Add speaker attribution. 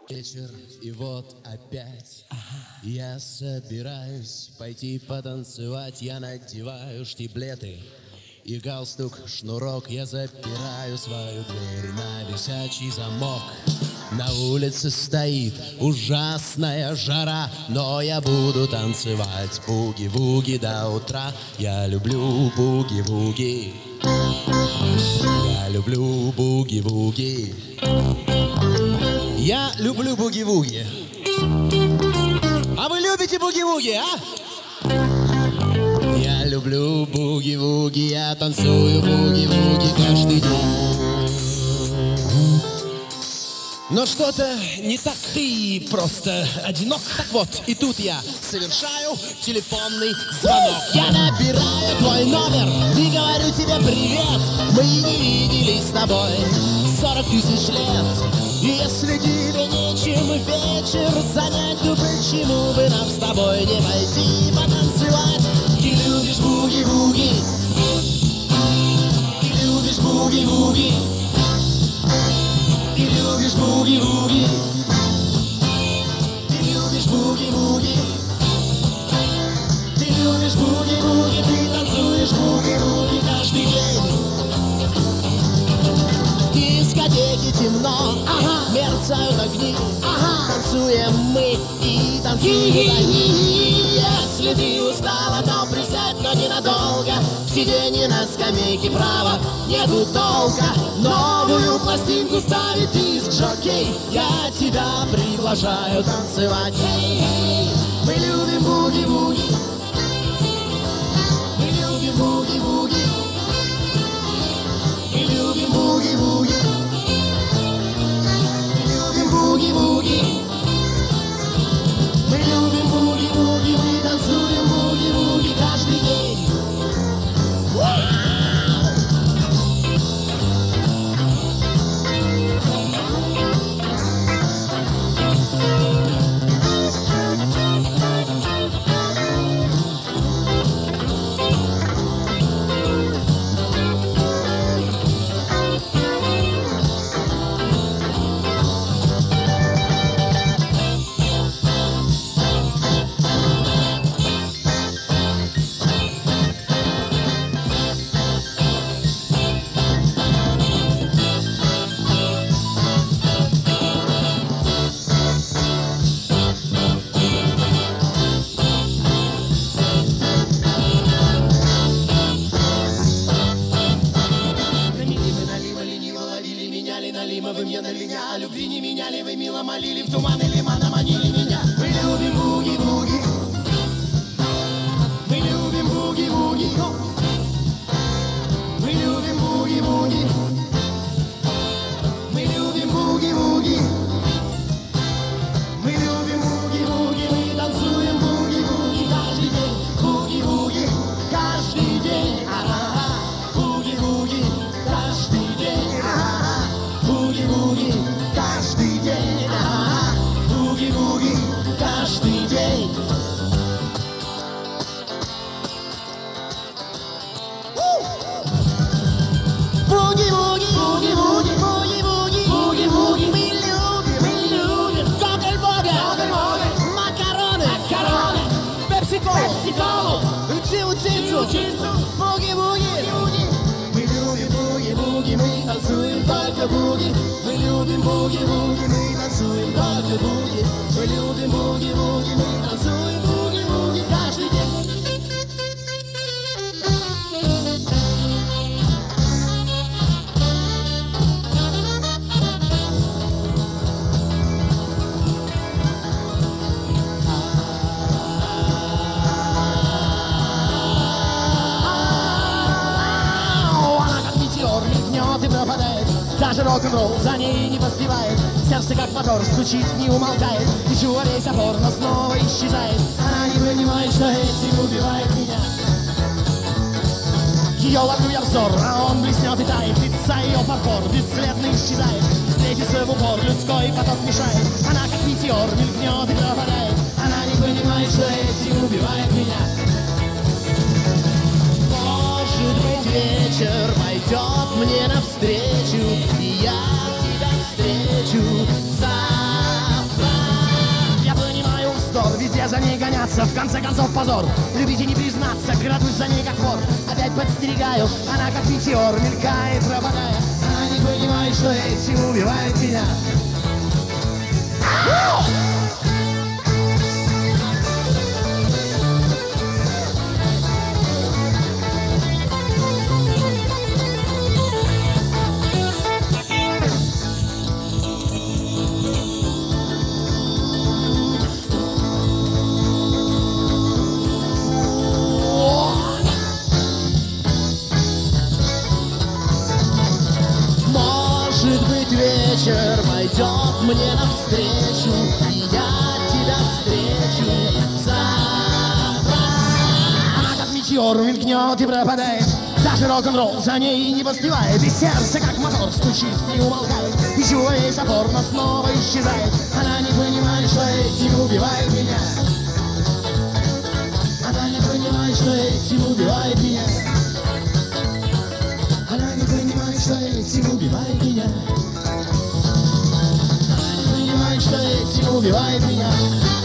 Speaker 1: Вечер, и вот опять я собираюсь пойти потанцевать. Я надеваю штиблеты и галстук, шнурок. Я запираю свою дверь на висячий замок. На улице стоит ужасная жара, но я буду танцевать буги-вуги до утра. Я люблю буги-вуги, я люблю буги-вуги. Я люблю буги-вуги. А вы любите буги-вуги, а? Я люблю буги-вуги, я танцую буги-вуги каждый день. Но что-то не так, ты просто одинок. Так вот, и тут я совершаю телефонный звонок. Я набираю твой номер и говорю тебе привет. Мы не виделись с тобой 40 тысяч лет. И если тебе нечем вечер занять, то почему бы нам с тобой не пойти потанцевать? Ты любишь буги-вуги, ты любишь буги-вуги, ты любишь буги-вуги, ты любишь буги-вуги, ты любишь буги-вуги, ты танцуешь буги-вуги каждый день. В дискотеке темно, мерцают огни, танцуем мы и танцуют они. Если ты устала, то присядь, но ненадолго. В сиденье на скамейке право нету толка. Новую пластинку ставит диск-жокей. Я тебя приглашаю танцевать. Мы любим буги-вуги, мы любим буги-вуги, мы любим буги-вуги, мы любим буги-вуги, мы любим буги-вуги, мы танцуем буги-вуги каждый день. Вы мне на меня, о любви не меняли, вы мило молили, в туманы лимана манили меня. Мы любим буги-вуги, мы любим буги-вуги, мы любим буги-вуги, мы любим буги-вуги, мы любим буги-вуги, мы танцуем буги-вуги каждый день, буги-вуги каждый день, буги-вуги каждый день. Буги-вуги каждый день, буги-вуги каждый день. Буги-вуги, буги-вуги, буги-вуги, буги-вуги. Мы любим коктейль-бога, макароны, пепси-колу, чиу-чицу, буги-вуги. Мы любим буги-вуги, мы танцуем только буги. Мы любим буги-вуги, мы танцуем только буги. Мы любим буги-вуги, мы танцуем буги-вуги каждый день. И пропадает. Даже рок-н-ролл за ней не поспевает. Сердце как мотор стучит, не умолкает. Ищу во весь опор, но снова исчезает. Она не понимает, что этим убивает меня. Ее ловлю я взор, а он блеснет и тает. Лица ее фарфор бесследно исчезает. Встретиться в упор, людской поток мешает. Она как метеор мелькнет и пропадает. Она не понимает, что этим убивает меня. Может быть, вечер пойдет мне навстречу, и я тебя встречу. ней гоняться, в конце концов позор. Любить и не признаться, крадусь за ней как вор. Опять подстерегаю, она как метеор мелькает, пропадая. Она не понимает, что этим убивает меня. Может быть, вечер пойдет мне навстречу, и я тебя встречу завтра. Она как метеор мелькнет и пропадает, даже рок-н-ролл за ней не поспевает, и сердце как мотор стучит, не умолкает, и чего ей запор, но снова исчезает. Она не понимает, что этим убивает меня. Она не понимает, что этим убивает меня. Она не понимает, что этим убивает меня. Она не понимает, что этим убивает меня.